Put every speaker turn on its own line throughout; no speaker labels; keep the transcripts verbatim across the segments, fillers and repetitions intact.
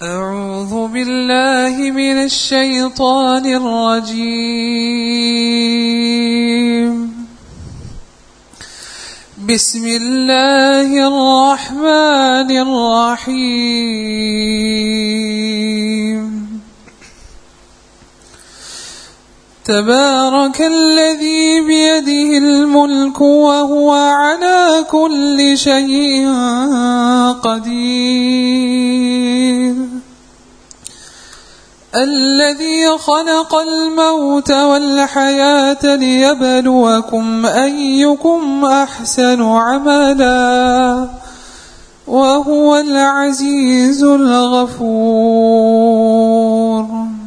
أعوذ بالله من الشيطان الرجيم. بسم الله الرحمن الرحيم. تبارك الذي بيده الملك وهو على كل شيء قدير، الذي خلق الموت والحياة ليبلوكم أيكم أحسن عملا وهو العزيز الغفور،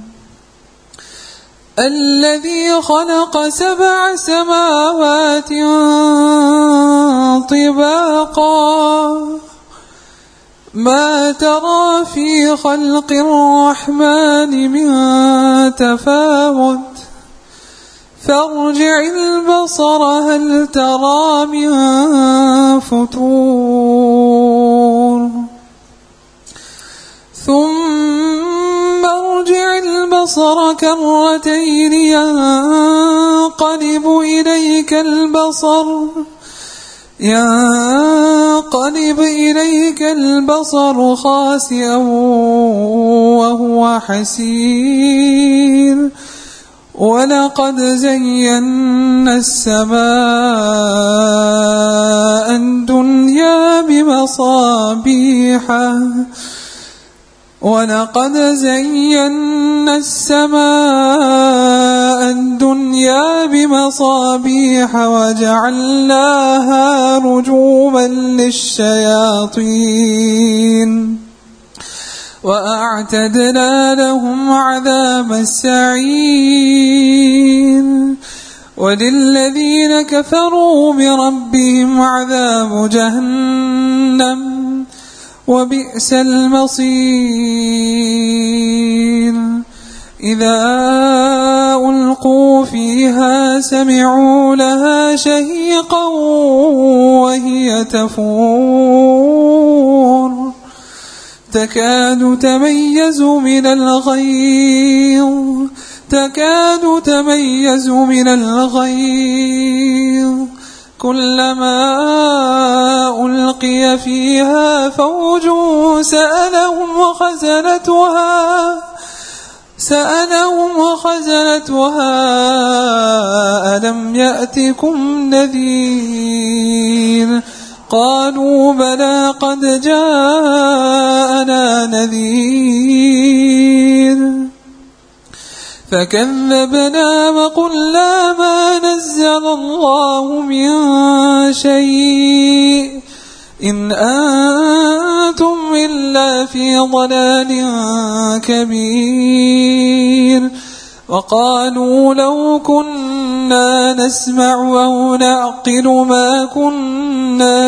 الذي خلق سبع سماوات طباقا ما ترى في خلق الرحمن من تفاوت فارجع البصر هل ترى من فتور ثم ارجع البصر كرتين ينقلب إليك البصر ينقلب إليك البصر خاسئا وهو حسير، ولقد زينا السماء الدنيا بمصابيح ولقد زينا السماء الدنيا بمصابيح وجعلناها رجوما للشياطين وأعتدنا لهم عذاب السعير، وللذين كفروا بربهم عذاب جهنم وبئس المصير. إذا ألقوا فيها سمعوا لها شهيقا وهي تفور تكاد تميز من الغيظ تكاد تميز من الغيظ كلما ألقي فيها فوج سألهم خزنتها سألهم خزنتها ألم يأتكم نذير قالوا بلى قد جاءنا نذير فكذبنا وقلنا ما نزل الله من شيء إن أنتم إلا في ضلال كبير، وقالوا لو كنا نسمع أو نعقل ما كنا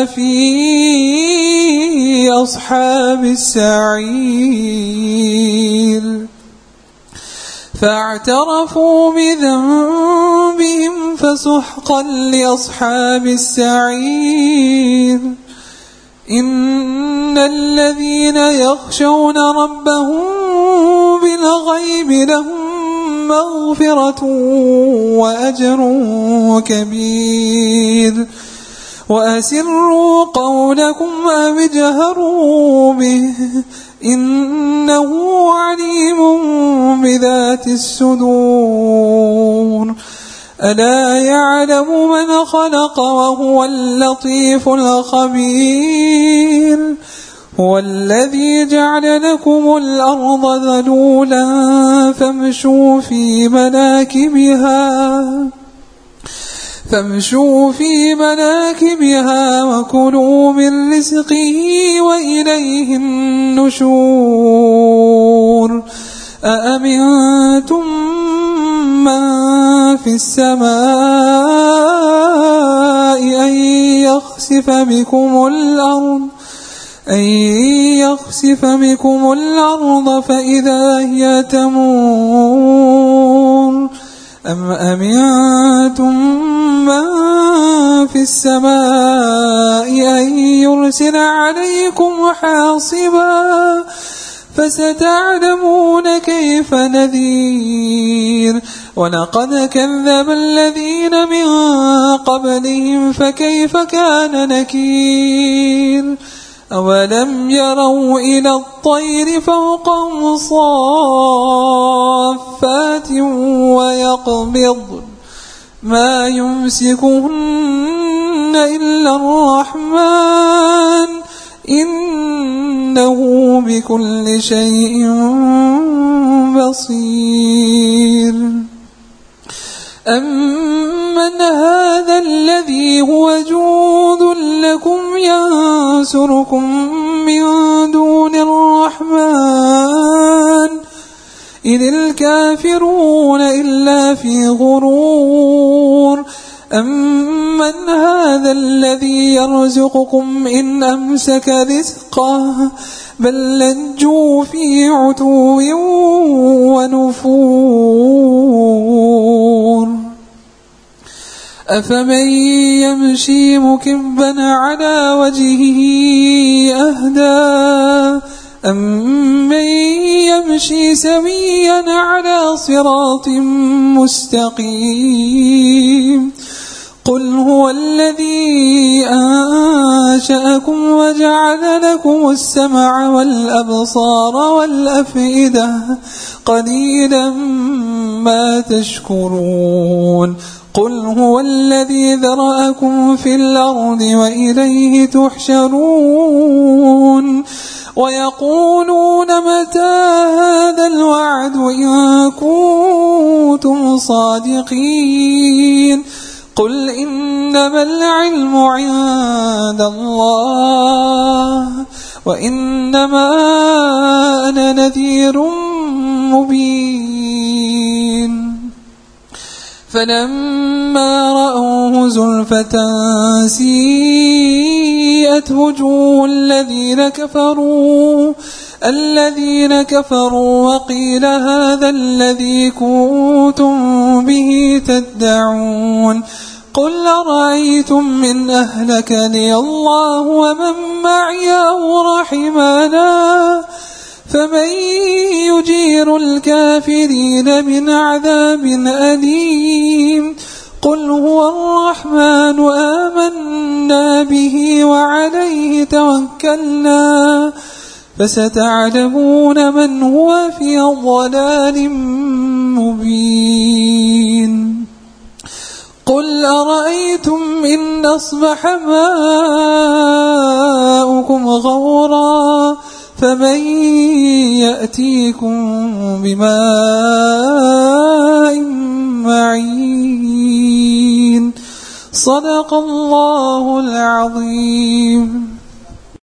في أصحاب السعير، فاعترفوا بذنبهم فسحقا لأصحاب السعير. إن الذين يخشون ربهم بالغيب لهم مغفرة وأجر كبير، وأسروا قولكم أو اجهروا به إنه عليم بذات الصدور. ألا يعلم من خلق وهو اللطيف الخبير، هو الذي جعل لكم الأرض ذلولا فامشوا في مناكبها فامشوا في مناكبها وكلوا من رزقه وإليه النشور. أأمنتم من في السماء أن يخسف بكم الأرض أن يخسف بكم الأرض فإذا هي تمور أم أمنتم من في السماء أن يرسل عليكم حاصبا فستعلمون كيف نذير ولقد كذب الذين من قبلهم فكيف كان نكير أولم يروا إلى الطير فوقهم صافات ويقبض ما يمسكهن إلا الرحمن إنه بكل شيء بصير أمن هذا الذي هو جود لكم ينصركم من دون الرحمن إذ الكافرون إلا في غرور أمن هذا الذي يرزقكم إن أمسك رزقه بل لجوا في عتو ونفور أفمن يمشي مكبا على وجهه أهدى أمن يمشي سويا على صراط مستقيم قل هو الذي أنشأكم وجعل لكم السمع والأبصار والأفئدة قليلا ما تشكرون قل هو الذي ذرأكم في الأرض وإليه تحشرون ويقولون متى هذا الوعد إن كنتم صادقين قل إنما العلم عند الله وإنما أنا نذير مبين فلما رأوه زلفة سيئت وجوه الذين كفروا الذين كفروا وقيل هذا الذي كنتم به تدعون قل أرأيتم من أهلكني الله ومن معي أو رحمنا فمن يجير الكافرين من عذاب أليم قل هو الرحمن آمنا به وعليه توكلنا فستعلمون من هو في ضلال مبين قل أرأيتم إن أصبح ماؤكم غورا فمن يأتيكم بماء معين صدق الله العظيم.